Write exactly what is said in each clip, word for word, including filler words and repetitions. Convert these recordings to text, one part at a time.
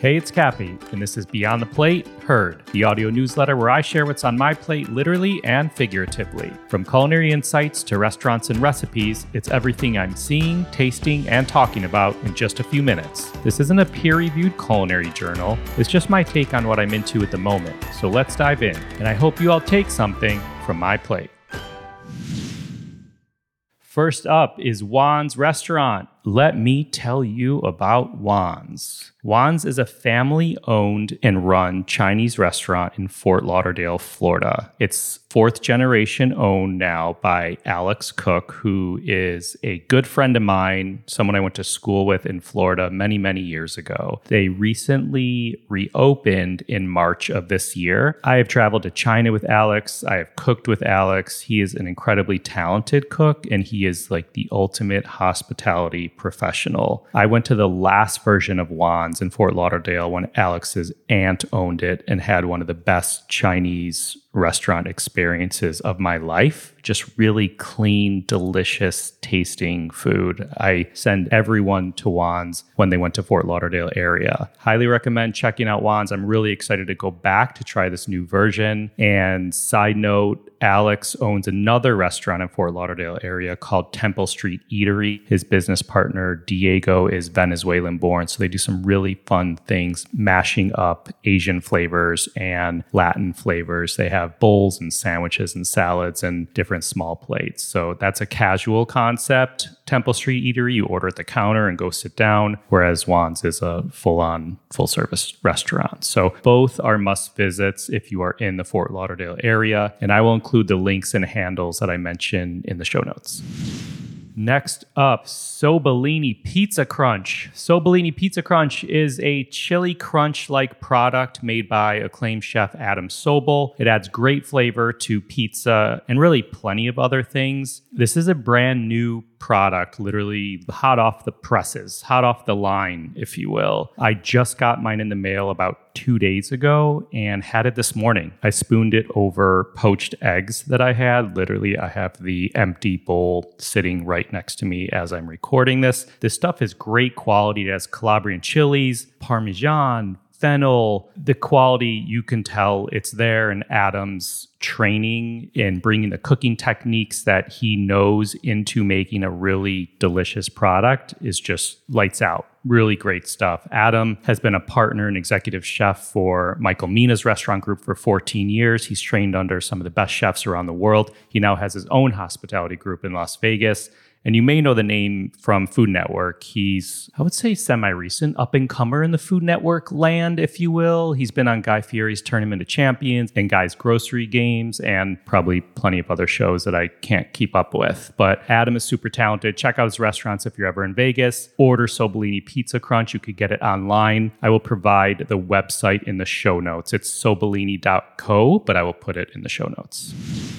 Hey, it's Cappy, and this is Beyond the Plate, Heard, the audio newsletter where I share what's on my plate literally and figuratively. From culinary insights to restaurants and recipes, it's everything I'm seeing, tasting, and talking about in just a few minutes. This isn't a peer-reviewed culinary journal, it's just my take on what I'm into at the moment. So let's dive in, and I hope you all take something from my plate. First up is Juan's Restaurant. Let me tell you about Juan's. Juan's is a family-owned and run Chinese restaurant in Fort Lauderdale, Florida. It's fourth generation owned now by Alex Cook, who is a good friend of mine, someone I went to school with in Florida many, many years ago. They recently reopened in March of this year. I have traveled to China with Alex. I have cooked with Alex. He is an incredibly talented cook, and he is like the ultimate hospitality professional. I went to the last version of Juan's in Fort Lauderdale when Alex's aunt owned it and had one of the best Chinese restaurant experiences of my life. Just really clean, delicious tasting food. I send everyone to Juan's when they went to Fort Lauderdale area. Highly recommend checking out Juan's. I'm really excited to go back to try this new version. And side note, Alex owns another restaurant in Fort Lauderdale area called Temple Street Eatery. His business partner, Diego, is Venezuelan born. So they do some really fun things, mashing up Asian flavors and Latin flavors. They have bowls and sandwiches and salads and different small plates. So that's a casual concept. Temple Street Eatery, you order at the counter and go sit down, whereas Juan's is a full-on, full-service restaurant. So both are must visits if you are in the Fort Lauderdale area, and I will include the links and handles that I mentioned in the show notes. Next up, Sobellini Pizza Crunch. Sobellini Pizza Crunch is a chili crunch-like product made by acclaimed chef Adam Sobel. It adds great flavor to pizza and really plenty of other things. This is a brand new product, literally hot off the presses, hot off the line, if you will. I just got mine in the mail about two days ago and had it this morning. I spooned it over poached eggs that I had. Literally, I have the empty bowl sitting right next to me as I'm recording this. This stuff is great quality. It has Calabrian chilies, Parmesan, fennel. The quality, you can tell it's there, and Adam's training in bringing the cooking techniques that he knows into making a really delicious product is just lights out. Really great stuff. Adam has been a partner and executive chef for Michael Mina's restaurant group for fourteen years. He's trained under some of the best chefs around the world. He now has his own hospitality group in Las Vegas. And you may know the name from Food Network. He's, I would say, semi-recent up-and-comer in the Food Network land, if you will. He's been on Guy Fieri's Tournament of Champions and Guy's Grocery Games and probably plenty of other shows that I can't keep up with. But Adam is super talented. Check out his restaurants if you're ever in Vegas. Order Sobellini Pizza Crunch. You could get it online. I will provide the website in the show notes. It's sobellini dot co, but I will put it in the show notes.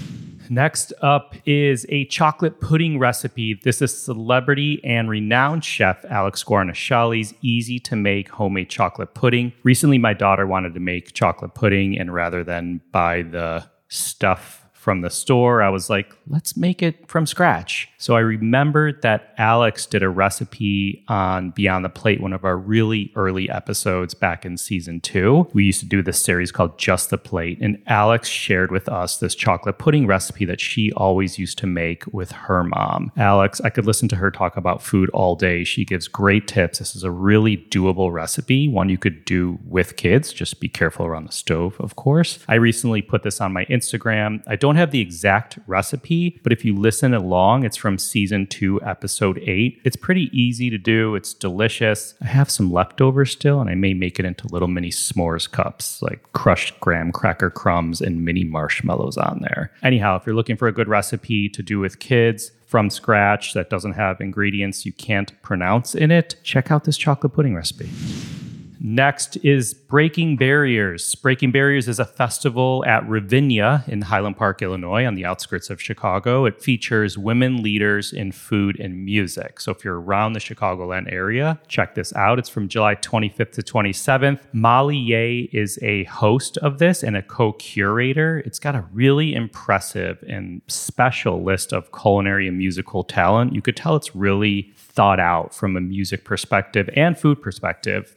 Next up is a chocolate pudding recipe. This is celebrity and renowned chef Alex Guarnaschelli's easy-to-make homemade chocolate pudding. Recently, my daughter wanted to make chocolate pudding, and rather than buy the stuff from the store, I was like, let's make it from scratch. So I remembered that Alex did a recipe on Beyond the Plate, one of our really early episodes back in season two. We used to do this series called Just the Plate, and Alex shared with us this chocolate pudding recipe that she always used to make with her mom. Alex, I could listen to her talk about food all day. She gives great tips. This is a really doable recipe, one you could do with kids. Just be careful around the stove, of course. I recently put this on my Instagram. I don't have the exact recipe, but if you listen along, it's from season two, episode eight. It's pretty easy to do. It's delicious. I have some leftovers still, and I may make it into little mini s'mores cups, like crushed graham cracker crumbs and mini marshmallows on there. Anyhow, if you're looking for a good recipe to do with kids from scratch that doesn't have ingredients you can't pronounce in it, check out this chocolate pudding recipe. Next is Breaking Barriers. Breaking Barriers is a festival at Ravinia in Highland Park, Illinois, on the outskirts of Chicago. It features women leaders in food and music. So if you're around the Chicagoland area, check this out. It's from July twenty-fifth to twenty-seventh. Molly Ye is a host of this and a co-curator. It's got a really impressive and special list of culinary and musical talent. You could tell it's really thought out from a music perspective and food perspective. They have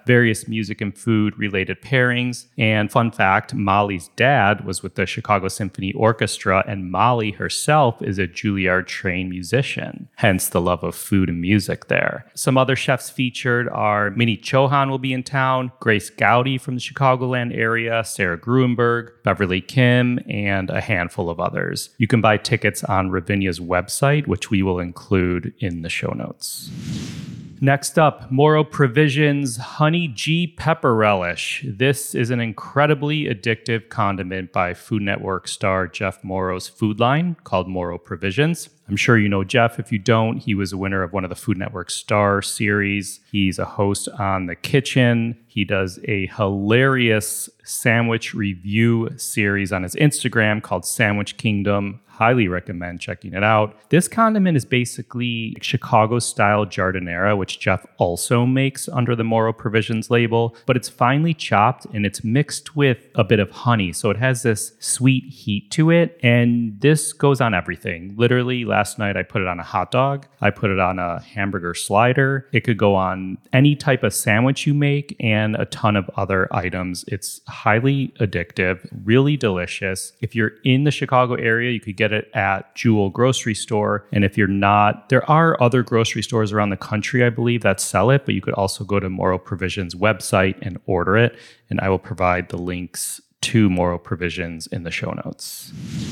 various music and food related pairings. And fun fact, Molly's dad was with the Chicago Symphony Orchestra, and Molly herself is a Juilliard trained musician, hence the love of food and music there. Some other chefs featured are Minnie Chohan will be in town, Grace Gowdy from the Chicagoland area, Sarah Gruenberg, Beverly Kim, and a handful of others. You can buy tickets on Ravinia's website, which we will include in the show notes. Next up, Moro Provisions Honey G Pepper Relish. This is an incredibly addictive condiment by Food Network star Jeff Moro's food line called Moro Provisions. I'm sure you know Jeff. If you don't, he was a winner of one of the Food Network Star series. He's a host on The Kitchen. He does a hilarious sandwich review series on his Instagram called Sandwich Kingdom. Highly recommend checking it out. This condiment is basically Chicago-style giardiniera, which Jeff also makes under the Moro Provisions label, but it's finely chopped and it's mixed with a bit of honey. So it has this sweet heat to it, and this goes on everything. Literally, last night I put it on a hot dog. I put it on a hamburger slider. It could go on any type of sandwich you make and a ton of other items. It's highly addictive, really delicious. If you're in the Chicago area, you could get it at Jewel Grocery Store. And if you're not, there are other grocery stores around the country, I believe, that sell it, but you could also go to Moro Provisions website and order it. And I will provide the links to Moro Provisions in the show notes.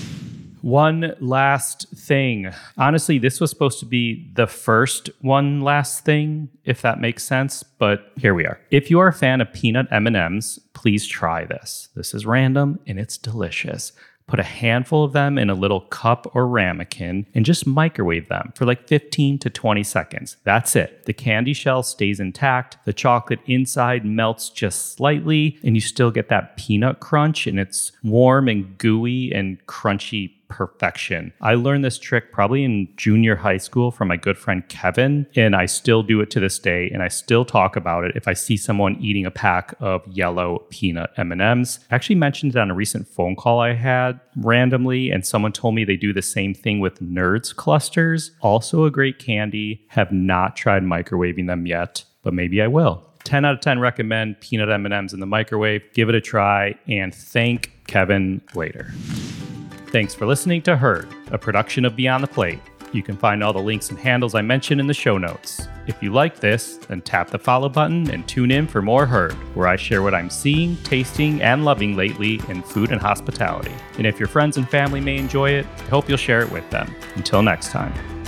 One last thing. Honestly, this was supposed to be the first one last thing, if that makes sense, but here we are. If you are a fan of peanut M and M's, please try this. This is random and it's delicious. Put a handful of them in a little cup or ramekin and just microwave them for like fifteen to twenty seconds. That's it. The candy shell stays intact. The chocolate inside melts just slightly and you still get that peanut crunch, and it's warm and gooey and crunchy perfection. I learned this trick probably in junior high school from my good friend Kevin, and I still do it to this day, and I still talk about it if I see someone eating a pack of yellow peanut M and M's. I actually mentioned it on a recent phone call I had randomly, and someone told me they do the same thing with Nerds clusters. Also a great candy. Have not tried microwaving them yet, but maybe I will. ten out of ten recommend peanut M and M's in the microwave. Give it a try and thank Kevin later. Thanks for listening to Heard, a production of Beyond the Plate. You can find all the links and handles I mentioned in the show notes. If you like this, then tap the follow button and tune in for more Heard, where I share what I'm seeing, tasting, and loving lately in food and hospitality. And if your friends and family may enjoy it, I hope you'll share it with them. Until next time.